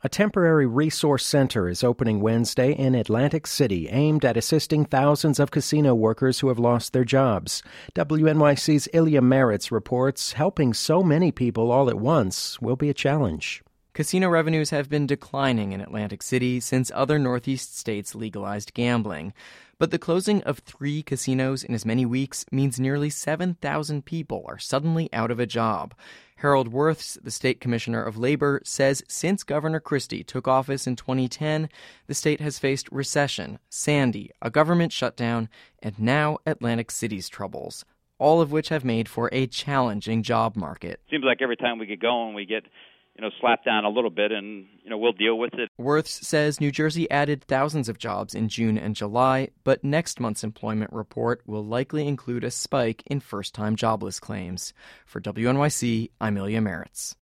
A temporary resource center is opening Wednesday in Atlantic City, aimed at assisting thousands of casino workers who have lost their jobs. WNYC's Ilya Meritz reports helping so many people all at once will be a challenge. Casino revenues have been declining in Atlantic City since other Northeast states legalized gambling. But the closing of 3 casinos in as many weeks means nearly 7,000 people are suddenly out of a job. Harold Wirths, the state commissioner of labor, says since Governor Christie took office in 2010, the state has faced recession, Sandy, a government shutdown, and now Atlantic City's troubles, all of which have made for a challenging job market. Seems like every time we get going, we get slapped down a little bit, and, we'll deal with it. Wirths says New Jersey added thousands of jobs in June and July, but next month's employment report will likely include a spike in first-time jobless claims. For WNYC, I'm Ilya Meritz.